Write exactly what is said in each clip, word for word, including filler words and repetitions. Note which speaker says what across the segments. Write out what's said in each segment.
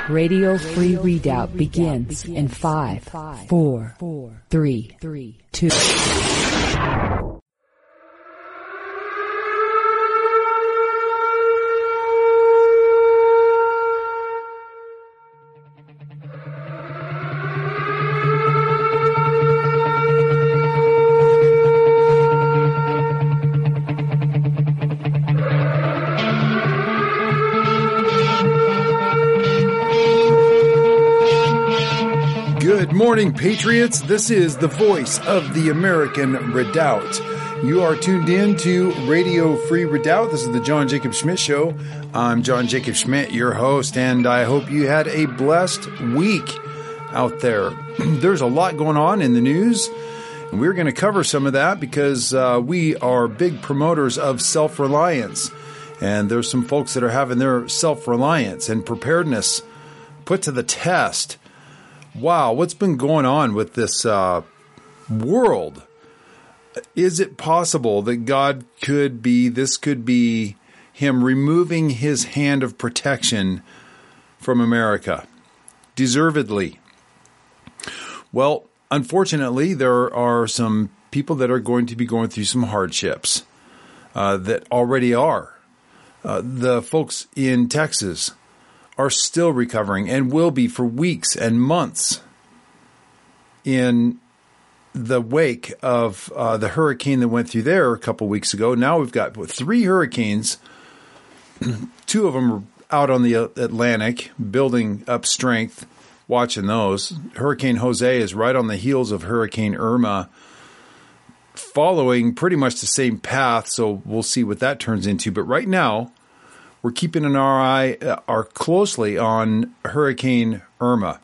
Speaker 1: Radio Free Redoubt begins in five, four, three, two.
Speaker 2: Good morning, Patriots. This is the voice of the American Redoubt. You are tuned in to Radio Free Redoubt. This is the John Jacob Schmidt Show. I'm John Jacob Schmidt, your host, and I hope you had a blessed week out there. There's a lot going on in the news, and we're going to cover some of that because uh, we are big promoters of self-reliance. And there's some folks that are having their self-reliance and preparedness put to the test. Wow, what's been going on with this uh, world? Is it possible that God could be, this could be him removing his hand of protection from America? Deservedly. Well, unfortunately, there are some people that are going to be going through some hardships uh, that already are. Uh, the folks in Texas are still recovering and will be for weeks and months in the wake of uh, the hurricane that went through there a couple weeks ago. Now we've got what, three hurricanes. Two of them are out on the Atlantic, building up strength, watching those. Hurricane Jose is right on the heels of Hurricane Irma, following pretty much the same path, so we'll see what that turns into. But right now, we're keeping an eye uh, are closely on Hurricane Irma.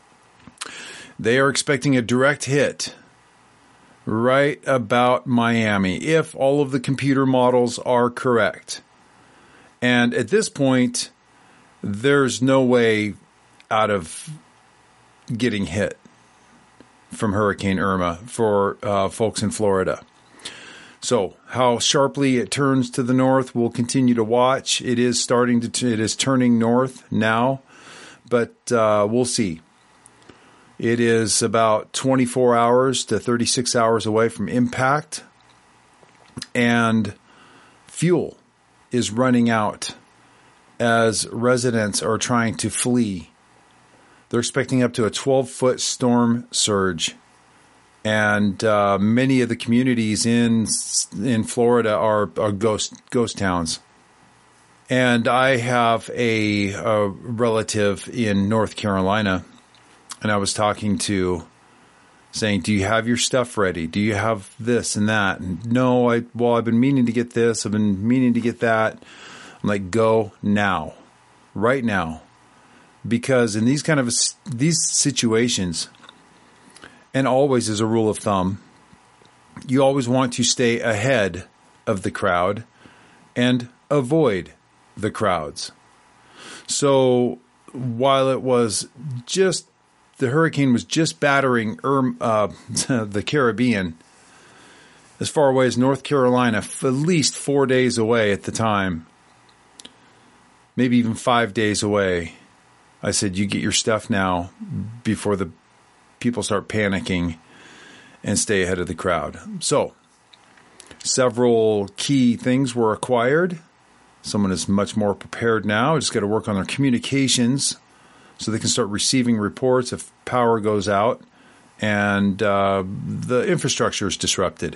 Speaker 2: They are expecting a direct hit right about Miami, if all of the computer models are correct. And at this point, there's no way out of getting hit from Hurricane Irma for uh, folks in Florida. So how sharply it turns to the north, we'll continue to watch. It is starting to, t- it is turning north now, but uh, we'll see. It is about twenty-four hours to thirty-six hours away from impact, and fuel is running out as residents are trying to flee. They're expecting up to a twelve-foot storm surge. And uh, many of the communities in in Florida are, are ghost ghost towns. And I have a, a relative in North Carolina, and I was talking to, saying, "Do you have your stuff ready? Do you have this and that?" And no, I well, I've been meaning to get this. I've been meaning to get that. I'm like, go now, right now, because in these kind of these situations. And always, as a rule of thumb, you always want to stay ahead of the crowd and avoid the crowds. So while it was just, the hurricane was just battering uh, the Caribbean, as far away as North Carolina, at least four days away at the time, maybe even five days away, I said, you get your stuff now before the people start panicking, and stay ahead of the crowd. So, several key things were acquired. Someone is much more prepared now. Just got to work on their communications so they can start receiving reports if power goes out and uh, the infrastructure is disrupted.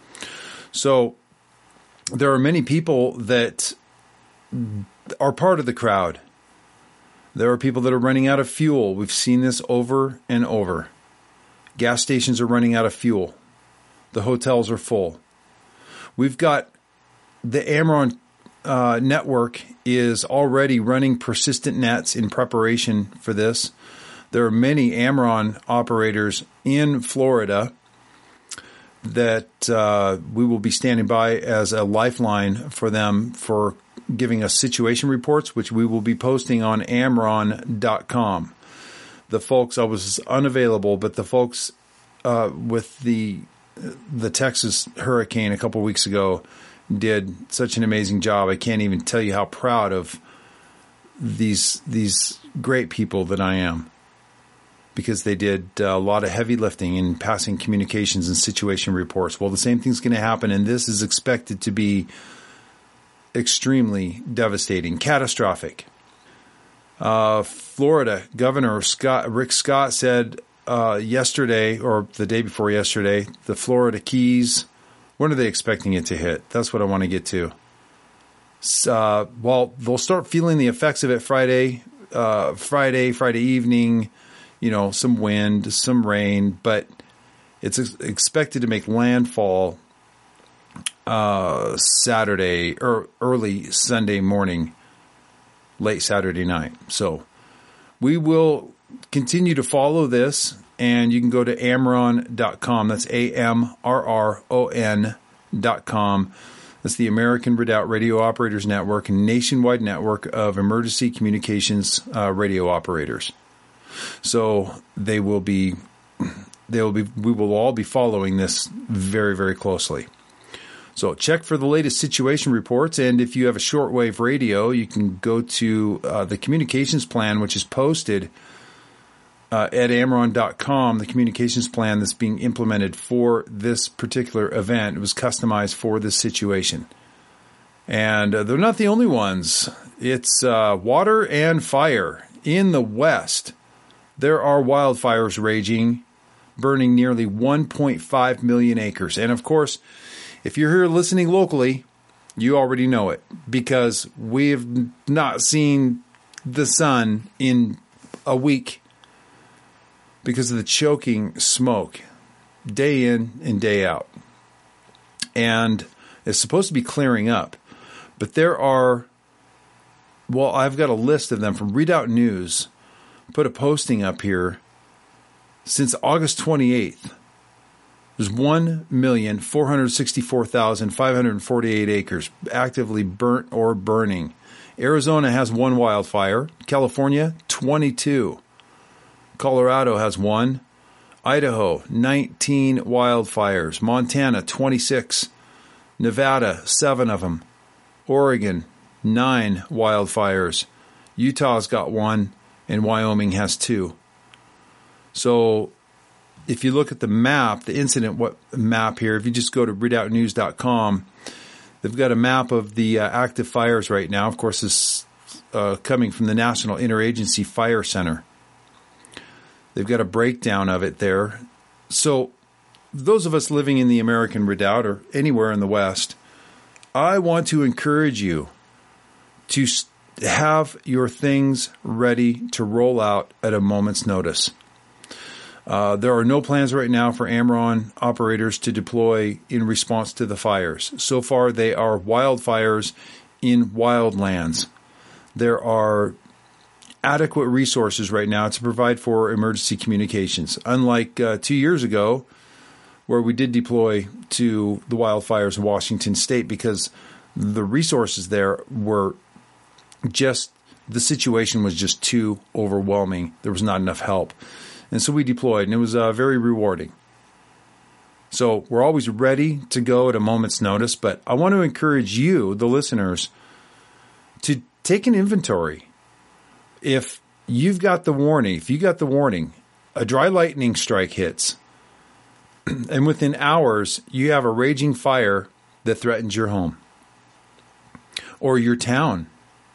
Speaker 2: So, there are many people that are part of the crowd. There are people that are running out of fuel. We've seen this over and over. Gas stations are running out of fuel. The hotels are full. We've got the Amron uh, network is already running persistent nets in preparation for this. There are many Amron operators in Florida that uh, we will be standing by as a lifeline for them for giving us situation reports, which we will be posting on amron dot com. The folks, I was unavailable, but the folks uh, with the the Texas hurricane a couple weeks ago did such an amazing job. I can't even tell you how proud of these these great people that I am, because they did a lot of heavy lifting in passing communications and situation reports. Well, the same thing's going to happen, and this is expected to be extremely devastating, catastrophic. Uh, Florida Governor Scott, Rick Scott said uh, yesterday, or the day before yesterday, the Florida Keys, when are they expecting it to hit? That's what I want to get to. Uh, well, they'll start feeling the effects of it Friday, uh, Friday, Friday evening, you know, some wind, some rain, but it's ex- expected to make landfall uh, Saturday or early Sunday morning, late Saturday night. So we will continue to follow this, and you can go to amron dot com. That's A M R R O N dot com. That's the American Redoubt Radio Operators Network, a nationwide network of emergency communications uh, radio operators. So they will be, they will be, we will all be following this very, very closely. So check for the latest situation reports, and if you have a shortwave radio, you can go to uh, the communications plan, which is posted uh, at amron dot com. The communications plan that's being implemented for this particular event, it was customized for this situation. And uh, they're not the only ones. It's uh, water and fire. In the West, there are wildfires raging, burning nearly one point five million acres. And of course, if you're here listening locally, you already know it, because we've not seen the sun in a week because of the choking smoke day in and day out. And it's supposed to be clearing up. But there are, well, I've got a list of them from Redoubt News, put a posting up here. Since August twenty-eighth, there's one million four hundred sixty-four thousand five hundred forty-eight acres actively burnt or burning. Arizona has one wildfire. California, twenty-two. Colorado has one. Idaho, nineteen wildfires. Montana, twenty-six. Nevada, seven of them. Oregon, nine wildfires. Utah's got one, and Wyoming has two. So if you look at the map, the incident what map here, if you just go to redoubt news dot com, they've got a map of the uh, active fires right now. Of course, this is uh, coming from the National Interagency Fire Center. They've got a breakdown of it there. So those of us living in the American Redoubt or anywhere in the West, I want to encourage you to have your things ready to roll out at a moment's notice. Uh, there are no plans right now for Amron operators to deploy in response to the fires. So far, they are wildfires in wildlands. There are adequate resources right now to provide for emergency communications. Unlike uh, two years ago, where we did deploy to the wildfires in Washington State, because the resources there were just, the situation was just too overwhelming. There was not enough help. And so we deployed, and it was uh, very rewarding. So we're always ready to go at a moment's notice, but I want to encourage you, the listeners, to take an inventory. If you've got the warning, if you got the warning, a dry lightning strike hits, and within hours you have a raging fire that threatens your home or your town.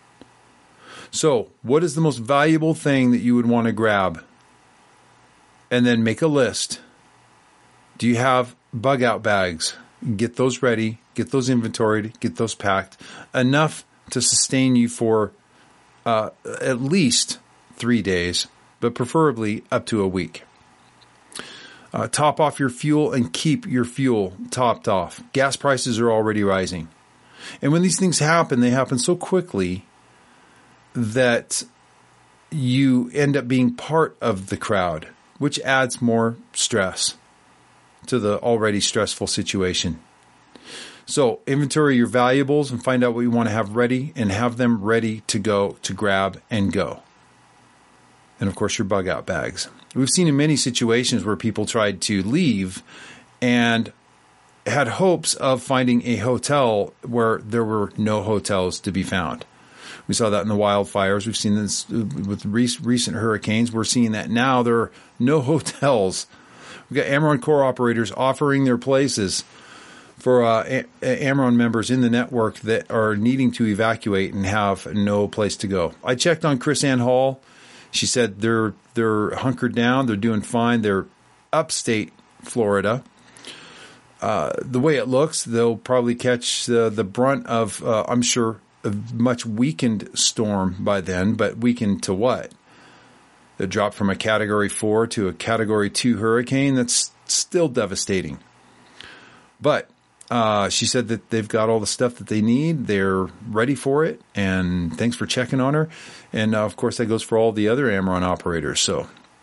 Speaker 2: So what is the most valuable thing that you would want to grab? And then make a list. Do you have bug out bags? Get those ready. Get those inventoried. Get those packed. Enough to sustain you for uh, at least three days, but preferably up to a week. Uh, top off your fuel and keep your fuel topped off. Gas prices are already rising. And when these things happen, they happen so quickly that you end up being part of the crowd, which adds more stress to the already stressful situation. So inventory your valuables and find out what you want to have ready and have them ready to go, to grab and go. And of course, your bug out bags. We've seen in many situations where people tried to leave and had hopes of finding a hotel where there were no hotels to be found. We saw that in the wildfires. We've seen this with recent hurricanes. We're seeing that now. There are no hotels. We've got Ameren Core operators offering their places for uh, Ameren members in the network that are needing to evacuate and have no place to go. I checked on Chris Ann Hall. She said they're they're hunkered down. They're doing fine. They're upstate Florida. Uh, the way it looks, they'll probably catch uh, the brunt of, uh, I'm sure, a much weakened storm by then, but weakened to what? They dropped from a Category four to a Category two hurricane. That's still devastating. But uh, she said that they've got all the stuff that they need. They're ready for it, and thanks for checking on her. And, uh, of course, that goes for all the other Ameren operators. So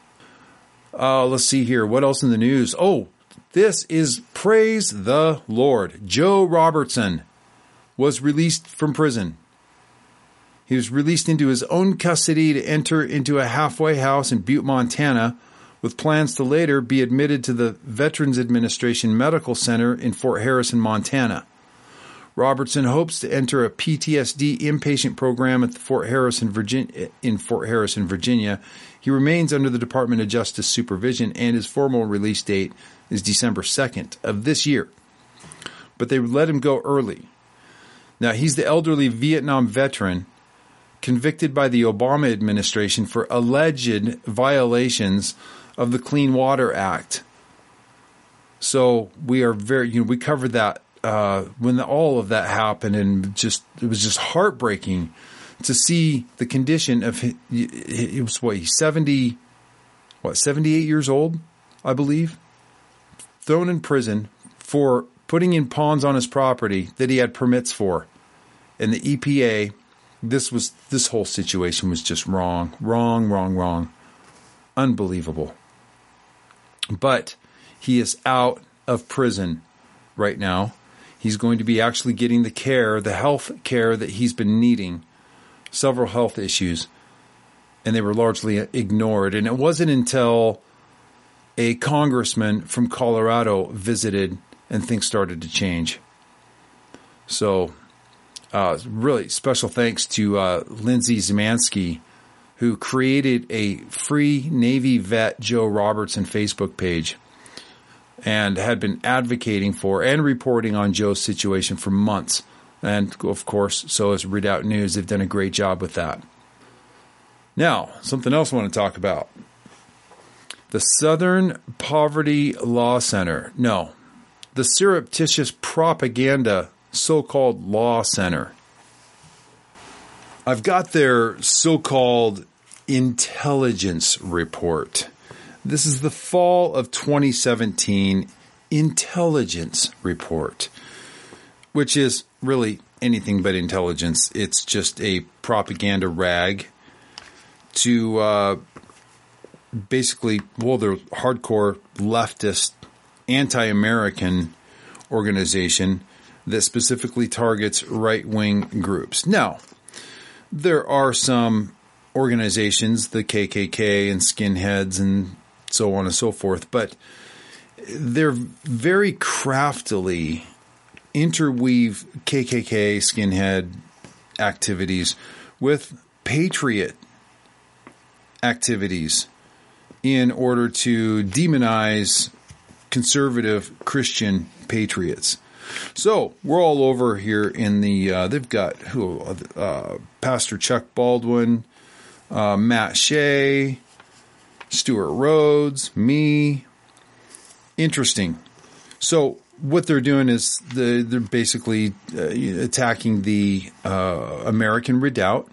Speaker 2: uh, let's see here. What else in the news? Oh, this is praise the Lord. Joe Robertson was released from prison. He was released into his own custody to enter into a halfway house in Butte, Montana, with plans to later be admitted to the Veterans Administration Medical Center in Fort Harrison, Montana. Robertson hopes to enter a P T S D inpatient program at the Fort Harrison, Virginia, in Fort Harrison, Virginia. He remains under the Department of Justice supervision, and his formal release date is December second of this year. But they let him go early. Now, he's the elderly Vietnam veteran convicted by the Obama administration for alleged violations of the Clean Water Act. So we are very, you know, we covered that uh, when the, all of that happened, and just it was just heartbreaking to see the condition of his, it was what, he's seventy, what, seventy-eight years old, I believe, thrown in prison for putting in ponds on his property that he had permits for. And the E P A, this was this whole situation was just wrong, wrong, wrong, wrong. Unbelievable. But he is out of prison right now. He's going to be actually getting the care, the health care that he's been needing. Several health issues, and they were largely ignored. And it wasn't until a congressman from Colorado visited and things started to change. So uh, really special thanks to uh, Lindsay Zemansky, who created a free Navy vet Joe Robertson Facebook page and had been advocating for and reporting on Joe's situation for months. And, of course, so has Redoubt News. They've done a great job with that. Now, something else I want to talk about. The Southern Poverty Law Center. No, the surreptitious propaganda so-called law center. I've got their so-called intelligence report. This is the fall of twenty seventeen intelligence report, which is really anything but intelligence. It's just a propaganda rag to uh, basically, well, they're hardcore leftist, anti-American organization that specifically targets right-wing groups. Now, there are some organizations, the K K K and skinheads and so on and so forth, but they're very craftily interweave K K K skinhead activities with patriot activities in order to demonize conservative Christian patriots. So we're all over here in the, uh, they've got who, uh, Pastor Chuck Baldwin, uh, Matt Shea, Stuart Rhodes, me. Interesting. So what they're doing is the, they're basically uh, attacking the uh, American Redoubt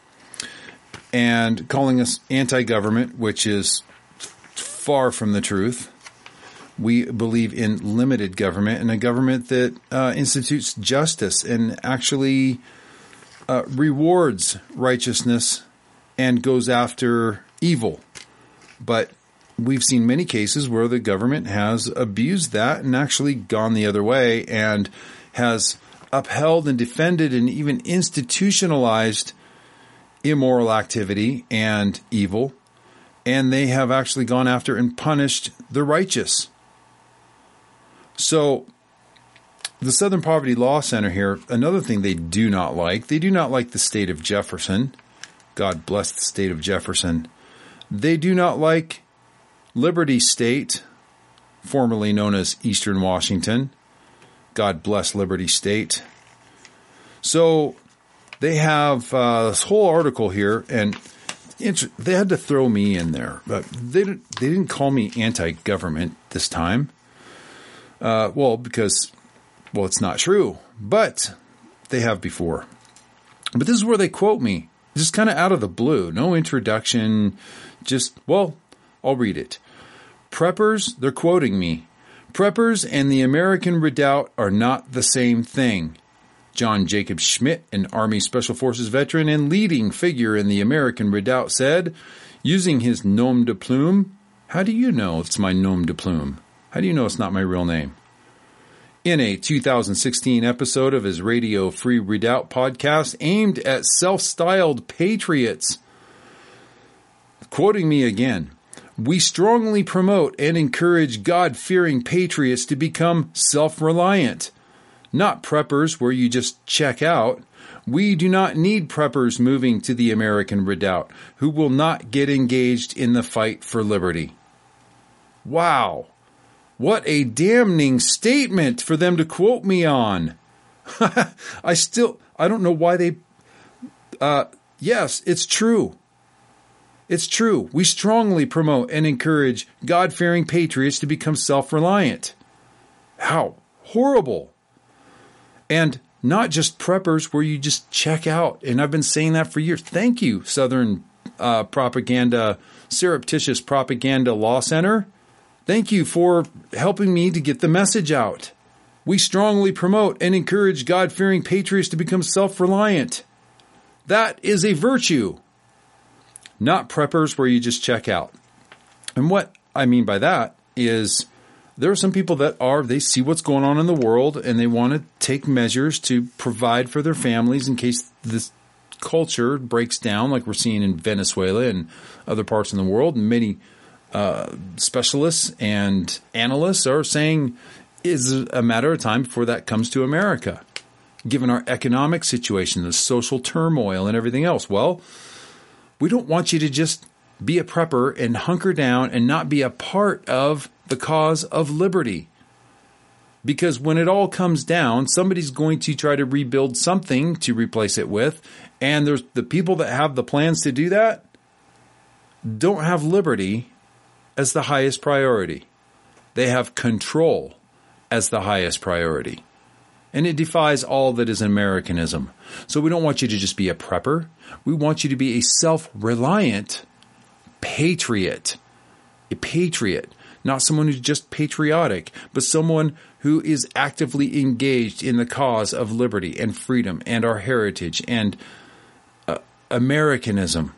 Speaker 2: and calling us anti-government, which is far from the truth. We believe in limited government and a government that uh, institutes justice and actually uh, rewards righteousness and goes after evil. But we've seen many cases where the government has abused that and actually gone the other way and has upheld and defended and even institutionalized immoral activity and evil. And they have actually gone after and punished the righteous. So the Southern Poverty Law Center here, another thing they do not like, they do not like the state of Jefferson. God bless the state of Jefferson. They do not like Liberty State, formerly known as Eastern Washington. God bless Liberty State. So they have uh, this whole article here, and they had to throw me in there. But they didn't, they didn't call me anti-government this time. Uh, well, because, well, it's not true. But they have before. But this is where they quote me. Just kind of out of the blue. No introduction. Just, well, I'll read it. Preppers, they're quoting me. Preppers and the American Redoubt are not the same thing. John Jacob Schmidt, an Army Special Forces veteran and leading figure in the American Redoubt, said, using his nom de plume, how do you know it's my nom de plume? How do you know it's not my real name? In a two thousand sixteen episode of his Radio Free Redoubt podcast aimed at self-styled patriots, quoting me again, we strongly promote and encourage God-fearing patriots to become self-reliant. Not preppers where you just check out. We do not need preppers moving to the American Redoubt who will not get engaged in the fight for liberty. Wow. What a damning statement for them to quote me on. I still, I don't know why they, uh, yes, it's true. It's true. We strongly promote and encourage God-fearing patriots to become self-reliant. How horrible. And not just preppers where you just check out. And I've been saying that for years. Thank you, Southern uh, Propaganda, Surreptitious Propaganda Law Center. Thank you for helping me to get the message out. We strongly promote and encourage God-fearing patriots to become self-reliant. That is a virtue. Not preppers where you just check out. And what I mean by that is there are some people that are, they see what's going on in the world and they want to take measures to provide for their families in case this culture breaks down like we're seeing in Venezuela and other parts in the world. And many uh, specialists and analysts are saying it's a matter of time before that comes to America, given our economic situation, the social turmoil and everything else. Well, we don't want you to just be a prepper and hunker down and not be a part of the cause of liberty. Because when it all comes down, somebody's going to try to rebuild something to replace it with. And there's the people that have the plans to do that don't have liberty as the highest priority. They have control as the highest priority. And it defies all that is Americanism. So we don't want you to just be a prepper. We want you to be a self-reliant patriot. A patriot. Not someone who's just patriotic, but someone who is actively engaged in the cause of liberty and freedom and our heritage and uh, Americanism.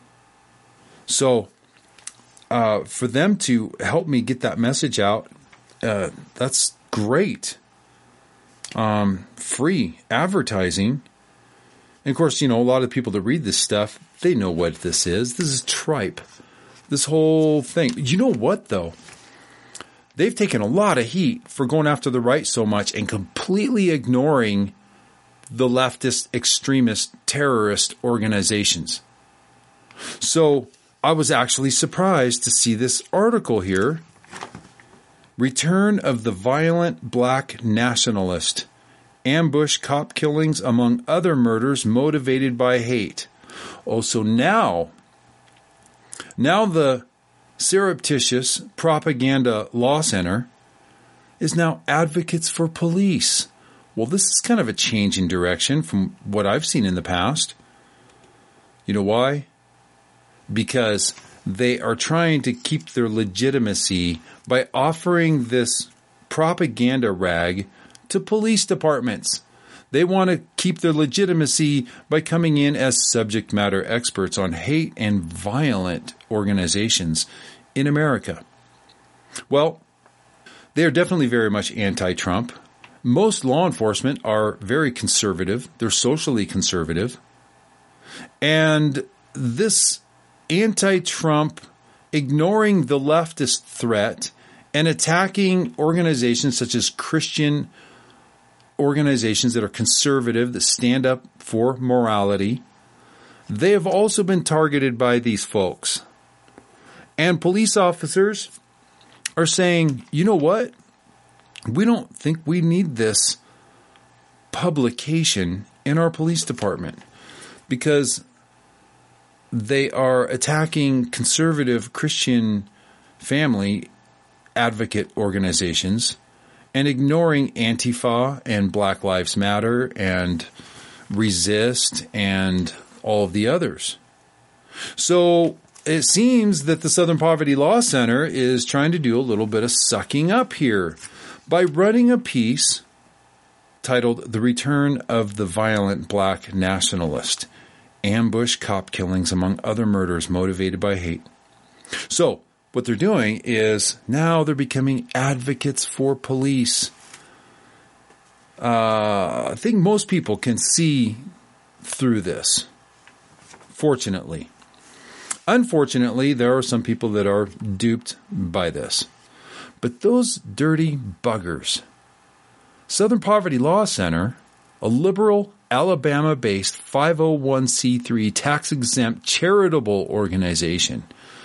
Speaker 2: So uh, for them to help me get that message out, uh, that's great. Um, free advertising. And of course, you know, a lot of people that read this stuff, they know what this is. This is tripe. This whole thing. You know what, though? They've taken a lot of heat for going after the right so much and completely ignoring the leftist, extremist, terrorist organizations. So I was actually surprised to see this article here. Return of the violent black nationalist. Ambush cop killings among other murders motivated by hate. Oh, so now, now the Surreptitious Propaganda Law Center is now advocates for police. Well, this is kind of a change in direction from what I've seen in the past. You know why? Because they are trying to keep their legitimacy by offering this propaganda rag to police departments. They want to keep their legitimacy by coming in as subject matter experts on hate and violent organizations in America. Well, they are definitely very much anti-Trump. Most law enforcement are very conservative. They're socially conservative. And this anti-Trump, ignoring the leftist threat and attacking organizations such as Christian organizations that are conservative, that stand up for morality, they have also been targeted by these folks. And police officers are saying, you know what? We don't think we need this publication in our police department because they are attacking conservative Christian family advocate organizations and ignoring Antifa and Black Lives Matter and Resist and all of the others. So it seems that the Southern Poverty Law Center is trying to do a little bit of sucking up here by running a piece titled The Return of the Violent Black Nationalist, Ambush Cop Killings Among Other Murders Motivated by Hate. So what they're doing is now they're becoming advocates for police. Uh, I think most people can see through this, fortunately. Unfortunately, there are some people that are duped by this. But those dirty buggers. Southern Poverty Law Center, a liberal, Alabama-based five oh one c three tax-exempt charitable organization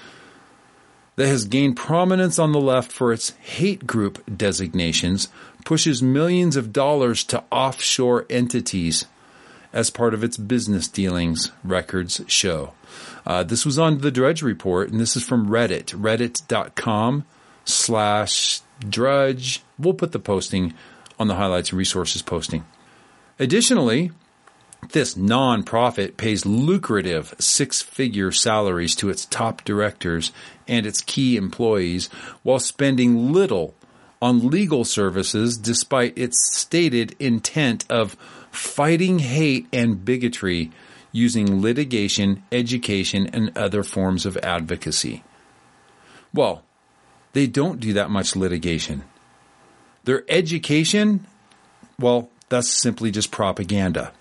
Speaker 2: that has gained prominence on the left for its hate group designations, pushes millions of dollars to offshore entities as part of its business dealings, records show. Uh, this was on the Drudge Report, and this is from Reddit, reddit.com slash Drudge. We'll put the posting on the highlights and resources posting. Additionally, this nonprofit pays lucrative six-figure salaries to its top directors and its key employees while spending little on legal services despite its stated intent of fighting hate and bigotry using litigation, education, and other forms of advocacy. Well, they don't do that much litigation. Their education, well, that's simply just propaganda.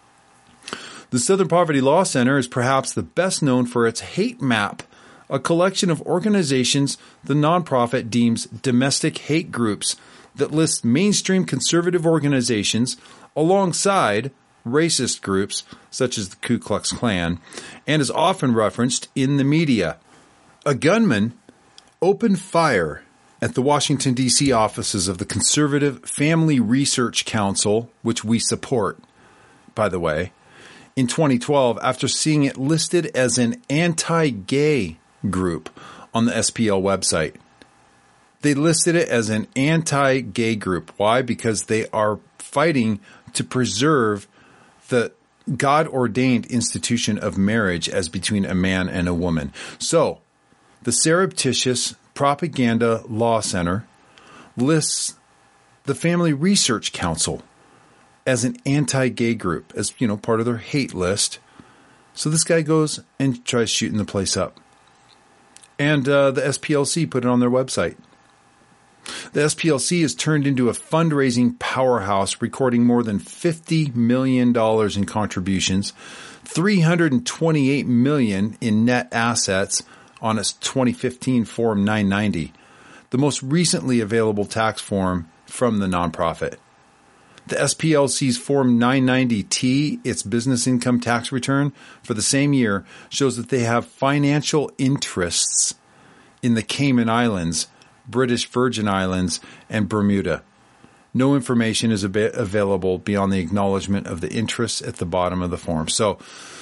Speaker 2: The Southern Poverty Law Center is perhaps the best known for its Hate Map, a collection of organizations the nonprofit deems domestic hate groups that lists mainstream conservative organizations alongside racist groups such as the Ku Klux Klan and is often referenced in the media. A gunman opened fire at the Washington, D C offices of the Conservative Family Research Council, which we support, by the way, in twenty twelve after seeing it listed as an anti-gay group on the S P L website. They listed it as an anti-gay group. Why? Because they are fighting to preserve the God-ordained institution of marriage as between a man and a woman. So, the surreptitious Propaganda Law Center lists the Family Research Council as an anti-gay group, as, you know, part of their hate list. So this guy goes and tries shooting the place up. And uh, the S P L C put it on their website. The S P L C has turned into a fundraising powerhouse, recording more than fifty million dollars in contributions, three hundred twenty-eight million dollars in net assets on its twenty fifteen Form nine ninety, the most recently available tax form from the nonprofit. The S P L C's Form nine ninety T, its business income tax return for the same year, shows that they have financial interests in the Cayman Islands, British Virgin Islands, and Bermuda. No information is ab- available beyond the acknowledgement of the interests at the bottom of the form. So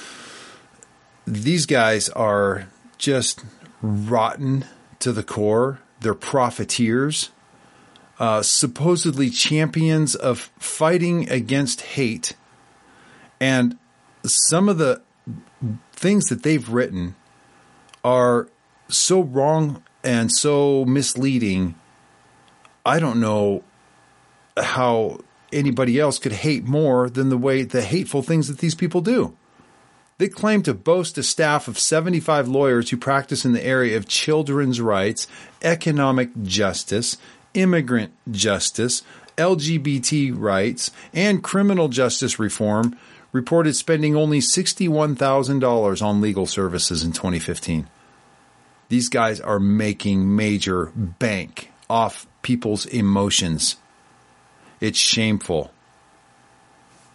Speaker 2: these guys are just rotten to the core. They're profiteers, uh, supposedly champions of fighting against hate. And some of the things that they've written are so wrong and so misleading. I don't know how anybody else could hate more than the way the hateful things that these people do. They claim to boast a staff of seventy-five lawyers who practice in the area of children's rights, economic justice, immigrant justice, L G B T rights, and criminal justice reform, reported spending only sixty-one thousand dollars on legal services in twenty fifteen. These guys are making major bank off people's emotions. It's shameful.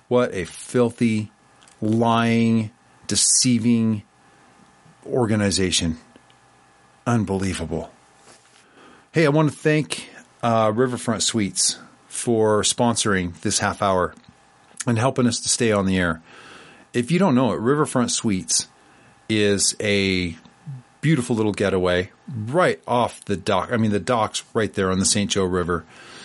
Speaker 2: What a filthy, lying, deceiving organization. Unbelievable. Hey, I want to thank uh, Riverfront Suites for sponsoring this half hour and helping us to stay on the air. If you don't know it, Riverfront Suites is a beautiful little getaway right off the dock. I mean, the dock's right there on the Saint Joe River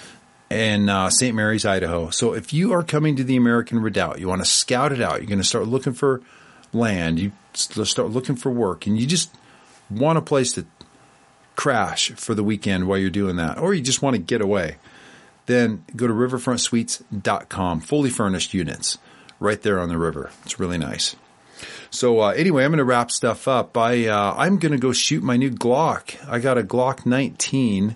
Speaker 2: in uh, Saint Mary's, Idaho. So if you are coming to the American Redoubt, you want to scout it out, you're going to start looking for land, you start looking for work, and you just want a place to crash for the weekend while you're doing that, or you just want to get away, then go to riverfront suites dot com. Fully furnished units right there on the river. It's really nice. So uh, anyway, I'm going to wrap stuff up. I, uh, I'm going to go shoot my new Glock. I got a Glock nineteen.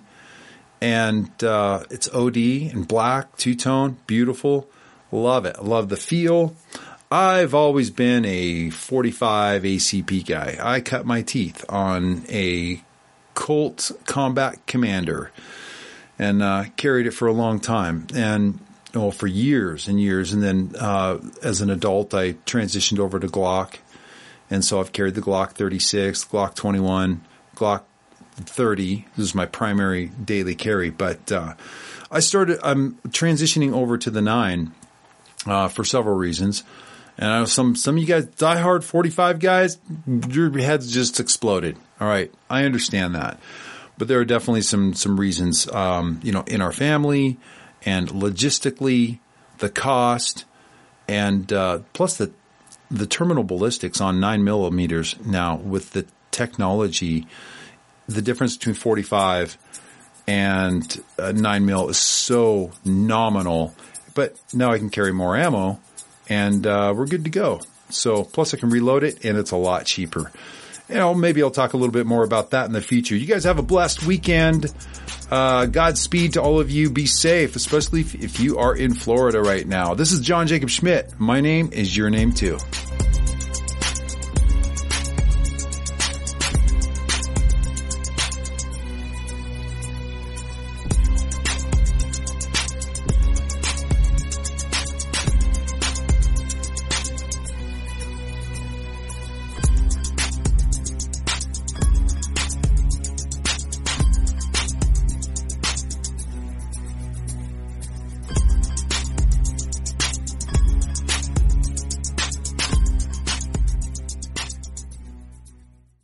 Speaker 2: And uh, it's O D and black, two-tone, beautiful. Love it. Love the feel. I've always been a forty-five A C P guy. I cut my teeth on a Colt Combat Commander and uh, carried it for a long time. And, well, for years and years. And then uh, as an adult, I transitioned over to Glock. And so I've carried the Glock thirty-six, Glock twenty-one, Glock thirty. This is my primary daily carry, but uh, I started. I'm transitioning over to the nine uh, for several reasons, and I know some some of you guys, diehard forty-five guys, your heads just exploded. All right, I understand that, but there are definitely some some reasons, um, you know, in our family and logistically, the cost, and uh, plus the the terminal ballistics on nine millimeters now with the technology. The difference between forty-five and uh, nine mil is so nominal, but now I can carry more ammo and uh, we're good to go. So plus I can reload it and it's a lot cheaper. You know, maybe I'll talk a little bit more about that in the future. You guys have a blessed weekend. Uh, Godspeed to all of you. Be safe, especially if, if you are in Florida right now. This is John Jacob Schmidt. My name is your name too.